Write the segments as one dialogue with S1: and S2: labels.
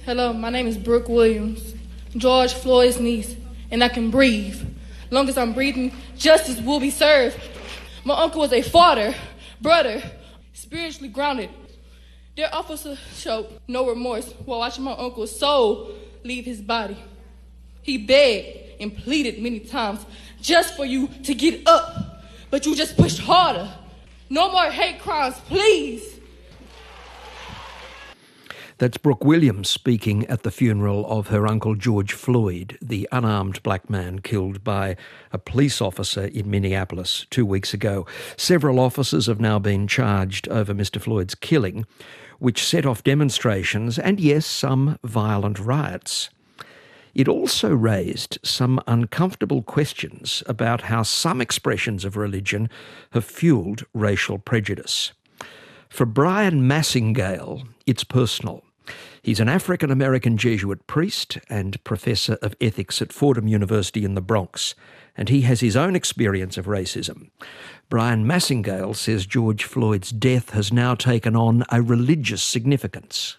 S1: Hello, my name is Brooke Williams, George Floyd's niece, and I can breathe. Long as I'm breathing, justice will be served. My uncle was a father, brother, spiritually grounded. Their officer showed no remorse while watching my uncle's soul leave his body. He begged and pleaded many times just for you to get up, but you just pushed harder. No more hate crimes, please.
S2: That's Brooke Williams speaking at the funeral of her uncle George Floyd, the unarmed black man killed by a police officer in Minneapolis 2 weeks ago. Several officers have now been charged over Mr. Floyd's killing, which set off demonstrations and, yes, some violent riots. It also raised some uncomfortable questions about how some expressions of religion have fueled racial prejudice. For Brian Massingale, it's personal. He's an African-American Jesuit priest and professor of ethics at Fordham University in the Bronx, and he has his own experience of racism. Brian Massingale says George Floyd's death has now taken on a religious significance.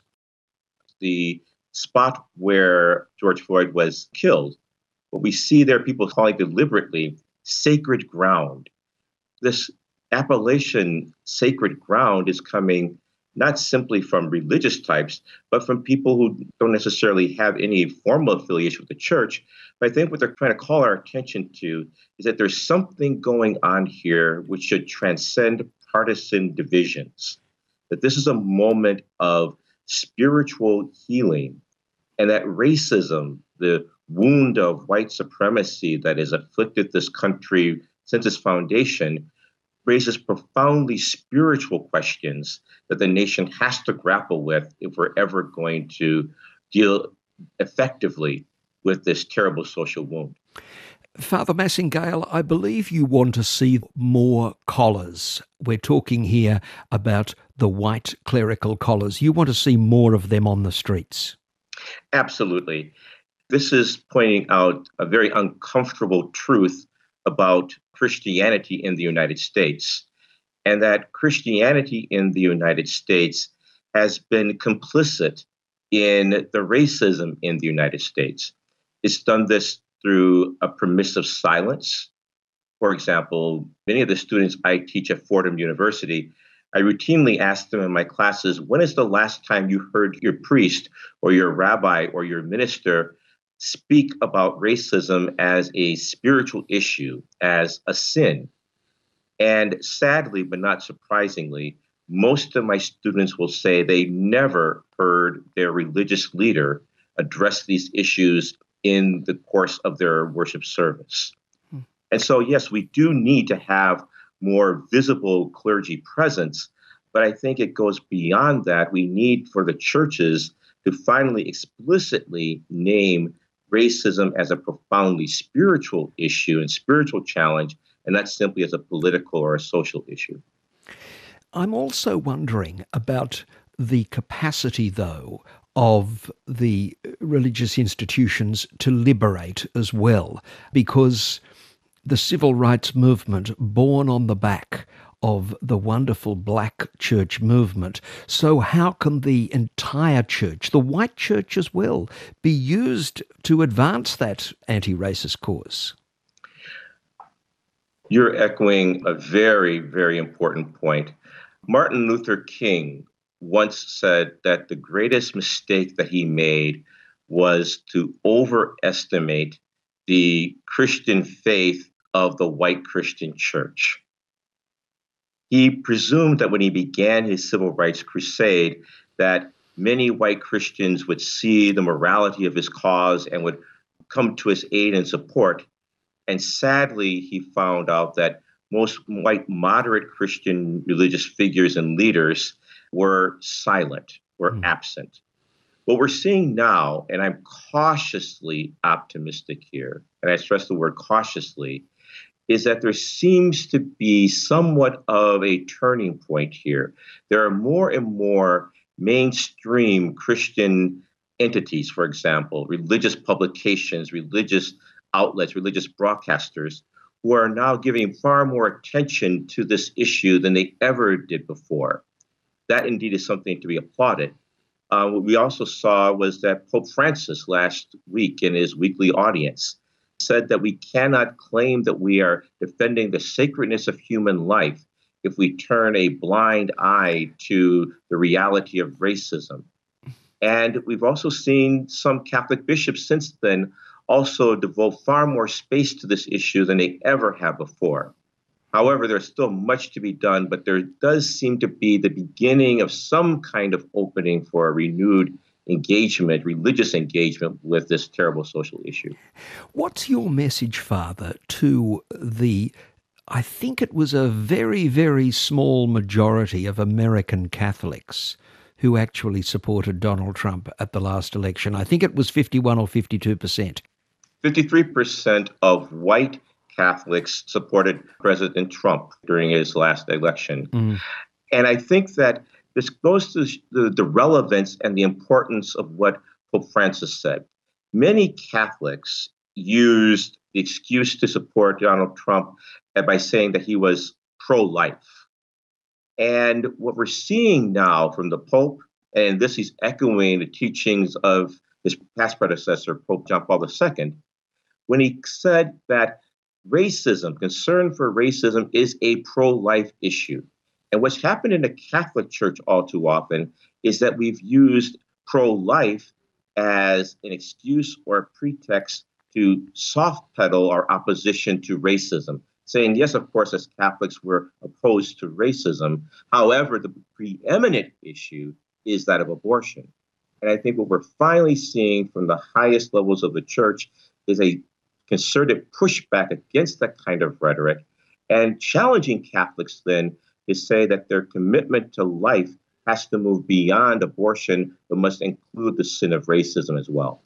S3: The spot where George Floyd was killed, what we see there, people calling deliberately sacred ground. This appellation sacred ground is coming not simply from religious types, but from people who don't necessarily have any formal affiliation with the church. But I think what they're trying to call our attention to is that there's something going on here which should transcend partisan divisions, that this is a moment of spiritual healing, and that racism, the wound of white supremacy that has afflicted this country since its foundation, raises profoundly spiritual questions that the nation has to grapple with if we're ever going to deal effectively with this terrible social wound.
S2: Father Massingale, I believe you want to see more collars. We're talking here about the white clerical collars. You want to see more of them on the streets.
S3: Absolutely. This is pointing out a very uncomfortable truth about Christianity in the United States, and that Christianity in the United States has been complicit in the racism in the United States. It's done this through a permissive silence. For example, many of the students I teach at Fordham University, I routinely ask them in my classes, when is the last time you heard your priest or your rabbi or your minister speak about racism as a spiritual issue, as a sin? And sadly, but not surprisingly, most of my students will say they never heard their religious leader address these issues in the course of their worship service. And so, yes, we do need to have more visible clergy presence, but I think it goes beyond that. We need for the churches to finally explicitly name racism as a profoundly spiritual issue and spiritual challenge, and not simply as a political or a social issue.
S2: I'm also wondering about the capacity, though, of the religious institutions to liberate as well, because the civil rights movement, born on the back of the wonderful black church movement. So how can the entire church, the white church as well, be used to advance that anti-racist cause?
S3: You're echoing a very, very important point. Martin Luther King once said that the greatest mistake that he made was to overestimate the Christian faith of the white Christian church. He presumed that when he began his civil rights crusade, that many white Christians would see the morality of his cause and would come to his aid and support. And sadly, he found out that most white moderate Christian religious figures and leaders were silent, were absent. What we're seeing now, and I'm cautiously optimistic here, and I stress the word cautiously, is that there seems to be somewhat of a turning point here. There are more and more mainstream Christian entities, for example, religious publications, religious outlets, religious broadcasters, who are now giving far more attention to this issue than they ever did before. That indeed is something to be applauded. What we also saw was that Pope Francis last week in his weekly audience said that we cannot claim that we are defending the sacredness of human life if we turn a blind eye to the reality of racism. And we've also seen some Catholic bishops since then also devote far more space to this issue than they ever have before. However, there's still much to be done, but there does seem to be the beginning of some kind of opening for a renewed engagement, religious engagement with this terrible social issue.
S2: What's your message, Father, to I think it was a very, very small majority of American Catholics who actually supported Donald Trump at the last election? I think it was 51 or 52%.
S3: 53% of white Catholics supported President Trump during his last election. And I think that this goes to the relevance and the importance of what Pope Francis said. Many Catholics used the excuse to support Donald Trump by saying that he was pro-life. And what we're seeing now from the Pope, and this is echoing the teachings of his past predecessor, Pope John Paul II, when he said that racism, concern for racism, is a pro-life issue. And what's happened in the Catholic Church all too often is that we've used pro-life as an excuse or a pretext to soft pedal our opposition to racism, saying, yes, of course, as Catholics, we're opposed to racism. However, the preeminent issue is that of abortion. And I think what we're finally seeing from the highest levels of the church is a concerted pushback against that kind of rhetoric and challenging Catholics then to say that their commitment to life has to move beyond abortion, but must include the sin of racism as well.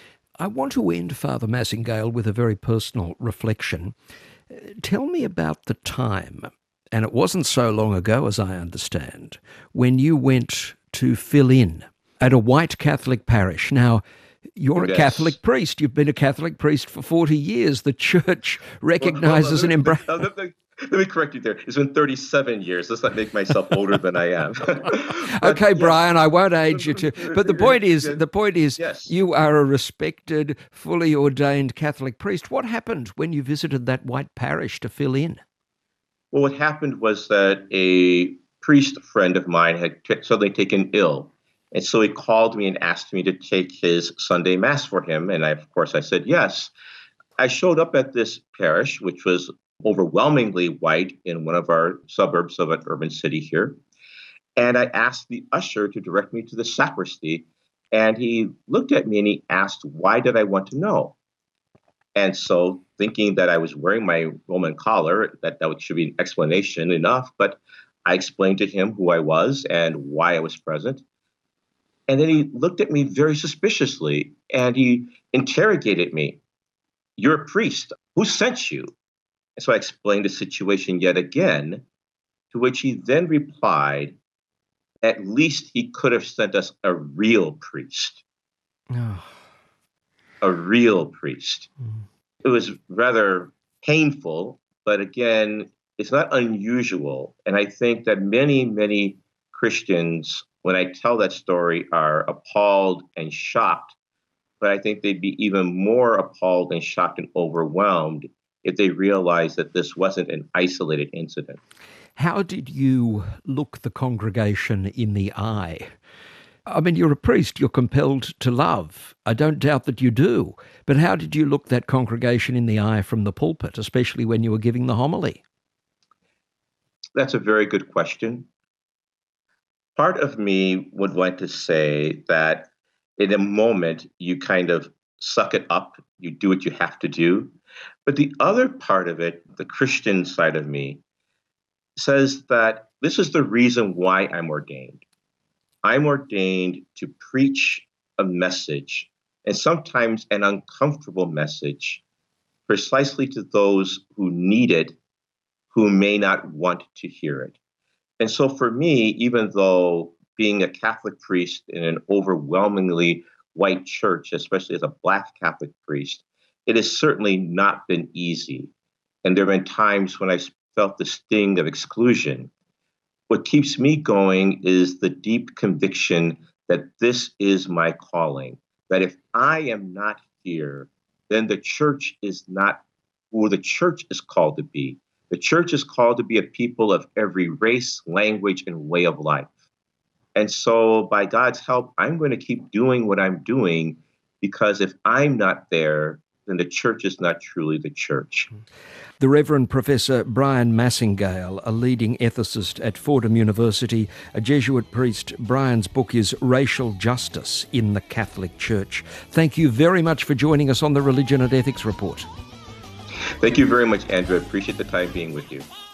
S2: I want to end, Father Massingale, with a very personal reflection. Tell me about the time, and it wasn't so long ago as I understand, when you went to fill in at a white Catholic parish. Now, you're a Catholic priest. You've been a Catholic priest for 40 years. The church recognizes and embraces...
S3: Let me correct you there. It's been 37 years. Let's not make myself older than I am.
S2: Okay, Brian, I won't age you too. But the point is,
S3: yes,
S2: you are a respected, fully ordained Catholic priest. What happened when you visited that white parish to fill in?
S3: Well, what happened was that a priest friend of mine had suddenly taken ill. And so he called me and asked me to take his Sunday Mass for him. And of course, I said yes. I showed up at this parish, which was overwhelmingly white in one of our suburbs of an urban city here. And I asked the usher to direct me to the sacristy. And he looked at me and he asked, why did I want to know? And so thinking that I was wearing my Roman collar, that should be an explanation enough. But I explained to him who I was and why I was present. And then he looked at me very suspiciously and he interrogated me. You're a priest. Who sent you? And so I explained the situation yet again, to which he then replied, at least he could have sent us a real priest.
S2: Oh.
S3: A real priest. It was rather painful, but again, it's not unusual. And I think that many, many Christians, when I tell that story, are appalled and shocked. But I think they'd be even more appalled and shocked and overwhelmed if they realized that this wasn't an isolated incident.
S2: How did you look the congregation in the eye? I mean, you're a priest, you're compelled to love. I don't doubt that you do. But how did you look that congregation in the eye from the pulpit, especially when you were giving the homily?
S3: That's a very good question. Part of me would want to say that in a moment, you kind of suck it up, you do what you have to do. But the other part of it, the Christian side of me, says that this is the reason why I'm ordained. I'm ordained to preach a message, and sometimes an uncomfortable message, precisely to those who need it, who may not want to hear it. And so for me, even though being a Catholic priest in an overwhelmingly white church, especially as a Black Catholic priest, it has certainly not been easy. And there have been times when I felt the sting of exclusion. What keeps me going is the deep conviction that this is my calling, that if I am not here, then the church is not who the church is called to be. The church is called to be a people of every race, language, and way of life. And so by God's help, I'm going to keep doing what I'm doing, because if I'm not there, then the church is not truly the church.
S2: The Reverend Professor Brian Massingale, a leading ethicist at Fordham University, a Jesuit priest. Brian's book is Racial Justice in the Catholic Church. Thank you very much for joining us on the Religion and Ethics Report.
S3: Thank you very much, Andrew. I appreciate the time being with you.